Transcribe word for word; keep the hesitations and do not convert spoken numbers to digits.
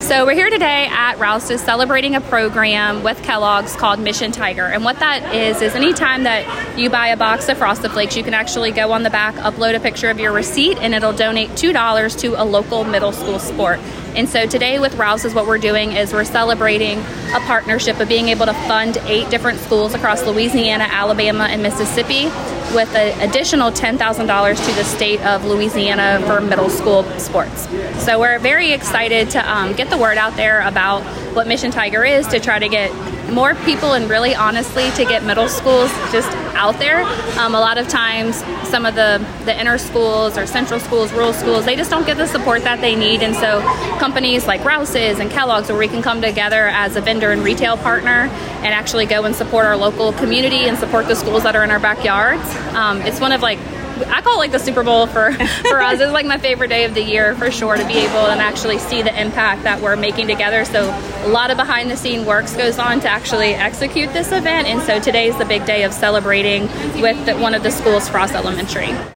So we're here today at Rouse's celebrating a program with Kellogg's called Mission Tiger. And what that is, is anytime that you buy a box of Frosted Flakes, you can actually go on the back, upload a picture of your receipt, and it'll donate two dollars to a local middle school sport. And so today with Rouse's, what we're doing is we're celebrating a partnership of being able to fund eight different schools across Louisiana, Alabama, and Mississippi with an additional ten thousand dollars to the state of Louisiana for middle school sports. So we're very excited to um, get the word out there about what Mission Tiger is, to try to get more people and really honestly to get middle schools just out there. Um, a lot of times some of the, the inner schools or central schools, rural schools, they just don't get the support that they need. And so companies like Rouse's and Kellogg's, where we can come together as a vendor and retail partner and actually go and support our local community and support the schools that are in our backyards. Um, it's one of like, I call it like the Super Bowl for, for us. It's like my favorite day of the year for sure, to be able and actually see the impact that we're making together. So a lot of behind the scene works goes on to actually execute this event. And so today's the big day of celebrating with the, one of the schools, Frost Elementary.